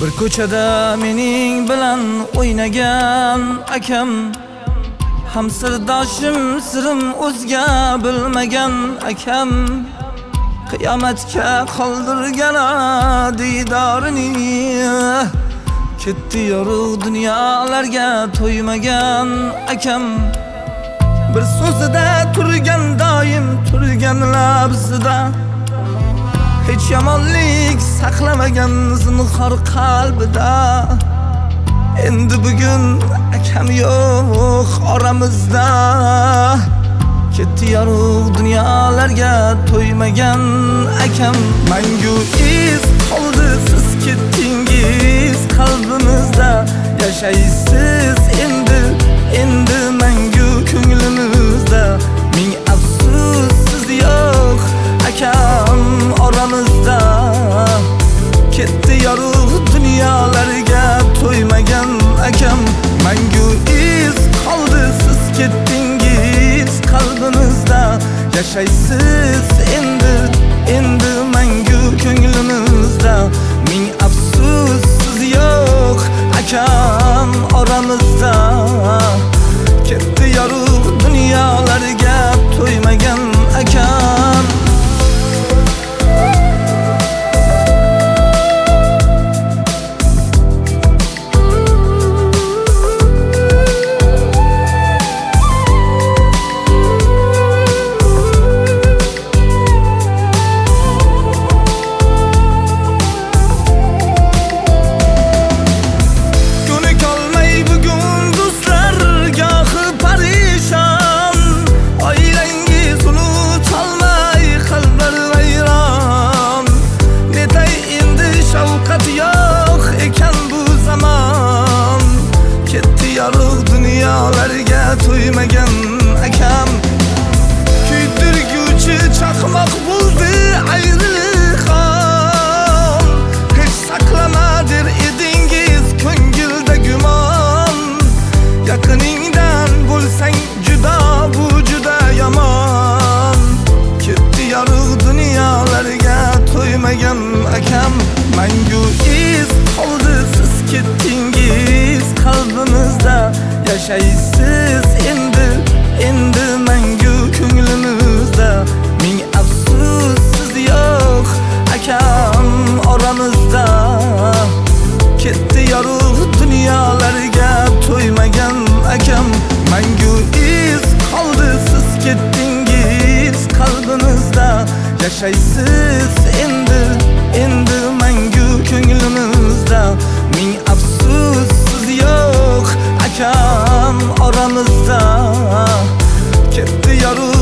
Bir ko'chada mening bilan o'ynagan akam, ham sirdoshim sirim o'zga bilmagan akam, qiyomatga qoldirgan diydorini, ketdi yorug' dunyolarga to'ymagan akam. Bir so'zida turgan doim turgan labzida, hech yomonlik saqlamagan zinhor qalbida. Endi bugun akam yo'q oramizda, ketdi yorug' dunyolarga to'ymagan akam. Mangu iz qoldi siz ketdingiz qalbimizda, yashaysiz endi mangu ko'nglimizda. Ming afsus siz yo'q akam oramizda, ketdi yorug' dunyolarga to'ymagan akam. Mangu iz qoldi siz ketdingiz qalbimizda, yashaysiz endi mangu ko'nglimizda. Ming afsus siz yo'q akam oramizda, ketdi yorug' dunyolarga to'ymagan akam. Dunyolarga to'ymagan akam, kuydirguvchi chaqmoq bo'ldi ayriliq ham. Hech saqlamadir edingiz ko'ngilda gumon, yaqiningdan bo'lsang juda, bu juda yomon. Ketdi yorug' dunyolarga to'ymagan akam. Mangu iz qoldi siz ketdingiz qalbimizda, yashaysiz endi mangu ko'nglimizda. Ming afsus siz yo'q akam oramizda, ketdi yorug' dunyolarga to'ymagan akam. Mangu iz qoldi siz ketdingiz qalbimizda, yashaysiz endi mangu ko'nglimizda. Ming afsus siz yo'q akam oramizda, ketdi yorug'